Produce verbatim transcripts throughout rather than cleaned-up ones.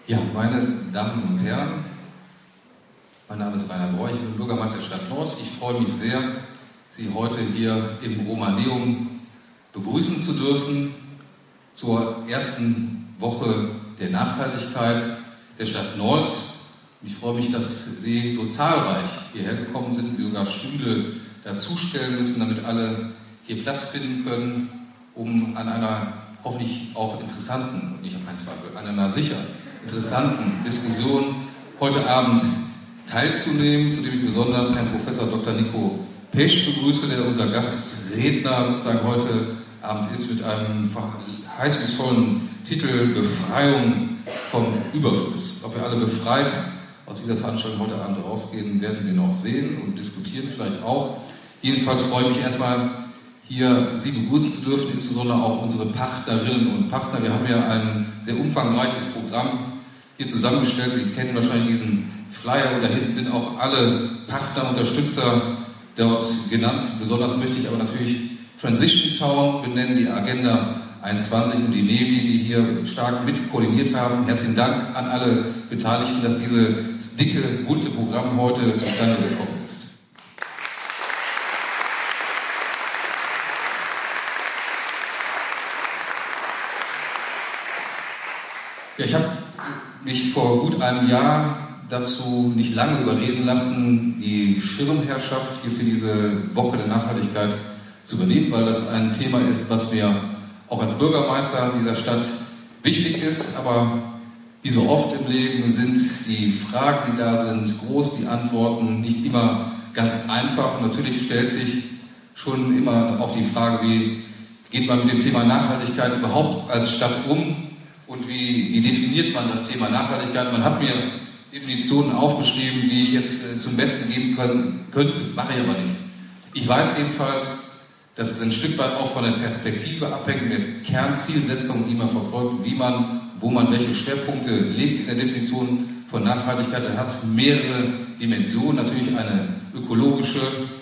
Ja, meine Damen und Herren, mein Name ist Rainer Broich, ich bin Bürgermeister der Stadt Neuss. Ich freue mich sehr, Sie heute hier im Romaneum begrüßen zu dürfen zur ersten Woche der Nachhaltigkeit der Stadt Neuss. Ich freue mich, dass Sie so zahlreich hierher gekommen sind, wie sogar Stühle dazustellen müssen, damit alle hier Platz finden können, um an einer hoffentlich auch interessanten, und nicht an keinen Zweifel, an einer sicher interessanten Diskussion heute Abend teilzunehmen, zu dem ich besonders Herrn Professor Doktor Nico Pesch begrüße, der unser Gastredner sozusagen heute Abend ist, mit einem heißungsvollen Titel Befreiung vom Überfluss. Ob wir alle befreit aus dieser Veranstaltung heute Abend rausgehen, werden wir noch sehen und diskutieren vielleicht auch. Jedenfalls freue ich mich erstmal, hier Sie begrüßen zu dürfen, insbesondere auch unsere Partnerinnen und Partner. Wir haben ja ein sehr umfangreiches Programm hier zusammengestellt. Sie kennen wahrscheinlich diesen Flyer und da hinten sind auch alle Partner, Unterstützer dort genannt. Besonders möchte ich aber natürlich Transition Town benennen, die Agenda einundzwanzig und die Nevi, die hier stark mit koordiniert haben. Herzlichen Dank an alle Beteiligten, dass dieses dicke, bunte Programm heute zustande gekommen ist. Ja, ich habe mich vor gut einem Jahr dazu nicht lange überreden lassen, die Schirmherrschaft hier für diese Woche der Nachhaltigkeit zu übernehmen, weil das ein Thema ist, was mir auch als Bürgermeister dieser Stadt wichtig ist. Aber wie so oft im Leben sind die Fragen, die da sind, groß, die Antworten nicht immer ganz einfach. Und natürlich stellt sich schon immer auch die Frage, wie geht man mit dem Thema Nachhaltigkeit überhaupt als Stadt um? Und wie, wie definiert man das Thema Nachhaltigkeit? Man hat mir Definitionen aufgeschrieben, die ich jetzt äh, zum Besten geben können, könnte, mache ich aber nicht. Ich weiß jedenfalls, dass es ein Stück weit auch von der Perspektive abhängt, der Kernzielsetzung, die man verfolgt, wie man, wo man welche Schwerpunkte legt in der Definition von Nachhaltigkeit. Er hat mehrere Dimensionen, natürlich eine ökologische,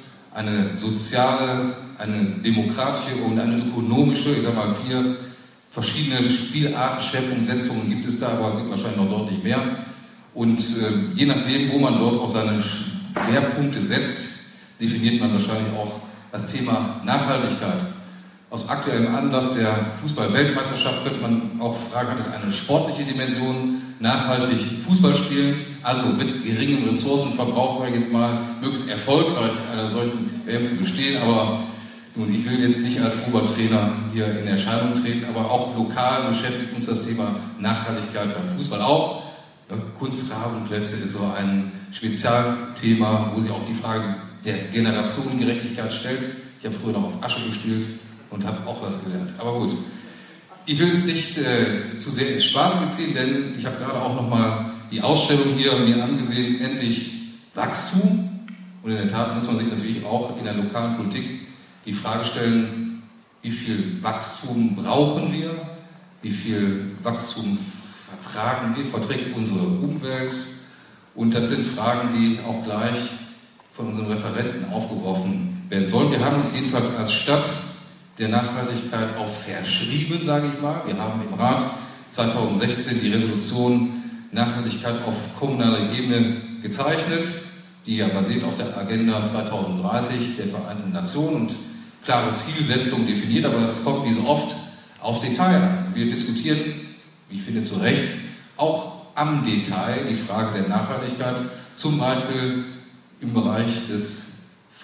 eine soziale, eine demokratische und eine ökonomische, ich sage mal vier verschiedene Spielarten, Schwerpunktsetzungen gibt es da, aber es gibt wahrscheinlich noch deutlich mehr. Und äh, je nachdem, wo man dort auch seine Schwerpunkte setzt, definiert man wahrscheinlich auch das Thema Nachhaltigkeit. Aus aktuellem Anlass der Fußball-Weltmeisterschaft könnte man auch fragen, hat es eine sportliche Dimension, nachhaltig Fußball spielen, also mit geringem Ressourcenverbrauch, sage ich jetzt mal, möglichst erfolgreich in einer solchen W M zu bestehen, aber nun, ich will jetzt nicht als Obertrainer hier in Erscheinung treten, aber auch lokal beschäftigt uns das Thema Nachhaltigkeit beim Fußball auch. Kunstrasenplätze ist so ein Spezialthema, wo sich auch die Frage der Generationengerechtigkeit stellt. Ich habe früher noch auf Asche gespielt und habe auch was gelernt. Aber gut, ich will es nicht äh, zu sehr ins Spaß beziehen, denn ich habe gerade auch nochmal die Ausstellung hier mir angesehen, endlich Wachstum. Und in der Tat muss man sich natürlich auch in der lokalen Politik die Frage stellen, wie viel Wachstum brauchen wir, wie viel Wachstum vertragen wir, verträgt unsere Umwelt. Und das sind Fragen, die auch gleich von unseren Referenten aufgeworfen werden sollen. Wir haben uns jedenfalls als Stadt der Nachhaltigkeit auch verschrieben, sage ich mal. Wir haben im Rat zweitausendsechzehn die Resolution Nachhaltigkeit auf kommunaler Ebene gezeichnet, die ja basiert auf der Agenda zweitausenddreißig der Vereinten Nationen und klare Zielsetzungen definiert, aber es kommt wie so oft aufs Detail an. Wir diskutieren, wie ich finde zu Recht, auch am Detail die Frage der Nachhaltigkeit, zum Beispiel im Bereich des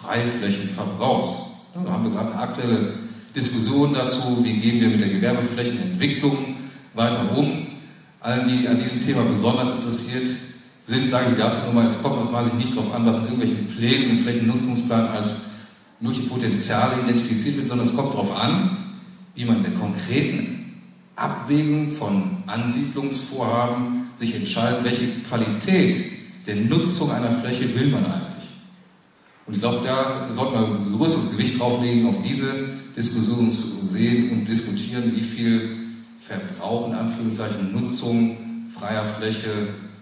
Freiflächenverbrauchs. Da haben wir gerade eine aktuelle Diskussion dazu, wie gehen wir mit der Gewerbeflächenentwicklung weiter um. Allen, die an diesem Thema besonders interessiert sind, sage ich dazu nochmal, es kommt aus meiner Sicht nicht darauf an, was in irgendwelchen Plänen und Flächennutzungsplan als mögliche Potenziale identifiziert wird, sondern es kommt darauf an, wie man in der konkreten Abwägung von Ansiedlungsvorhaben sich entscheidet, welche Qualität der Nutzung einer Fläche will man eigentlich. Und ich glaube, da sollte man ein größeres Gewicht drauflegen, auf diese Diskussion zu sehen und diskutieren, wie viel Verbrauch, in Anführungszeichen, Nutzung freier Fläche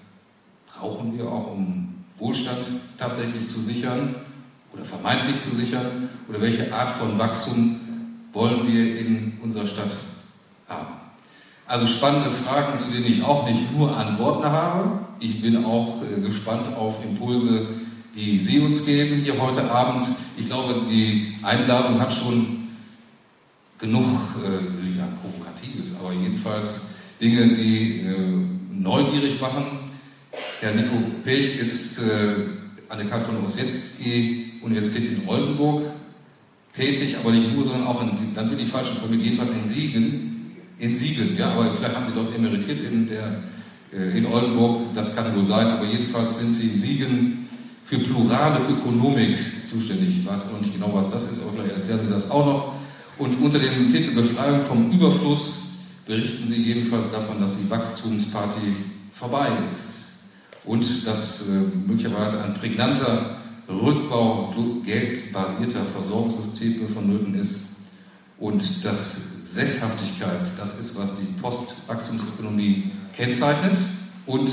brauchen wir auch, um Wohlstand tatsächlich zu sichern oder vermeintlich zu sichern, oder welche Art von Wachstum wollen wir in unserer Stadt haben. Also spannende Fragen, zu denen ich auch nicht nur Antworten habe. Ich bin auch äh, gespannt auf Impulse, die Sie uns geben hier heute Abend. Ich glaube, die Einladung hat schon genug, äh, will ich sagen, Provokatives, aber jedenfalls Dinge, die äh, neugierig machen. Herr Nico Pech ist äh, an der Karl von Ossietzky-Universität in Oldenburg tätig, aber nicht nur, sondern auch in, dann bin ich falsch informiert, jedenfalls in Siegen. In Siegen, ja, aber vielleicht haben Sie dort emeritiert in, der, äh, in Oldenburg, das kann wohl sein, aber jedenfalls sind Sie in Siegen für plurale Ökonomik zuständig. Ich weiß noch nicht genau, was das ist, aber vielleicht erklären Sie das auch noch. Und unter dem Titel Befreiung vom Überfluss berichten Sie jedenfalls davon, dass die Wachstumsparty vorbei ist und dass äh, möglicherweise ein prägnanter Rückbau geldbasierter Versorgungssysteme vonnöten ist und dass Sesshaftigkeit, das ist, was die Postwachstumsökonomie kennzeichnet und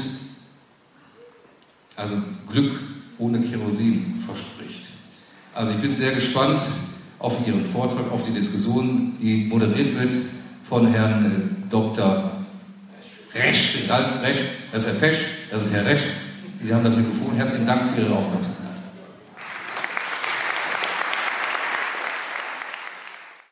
also Glück ohne Kerosin verspricht. Also ich bin sehr gespannt auf Ihren Vortrag, auf die Diskussion, die moderiert wird von Herrn äh, Doktor Resch, Ralf Resch, das ist Herr Pesch, das ist Herr Resch. Sie haben das Mikrofon. Herzlichen Dank für Ihre Aufmerksamkeit.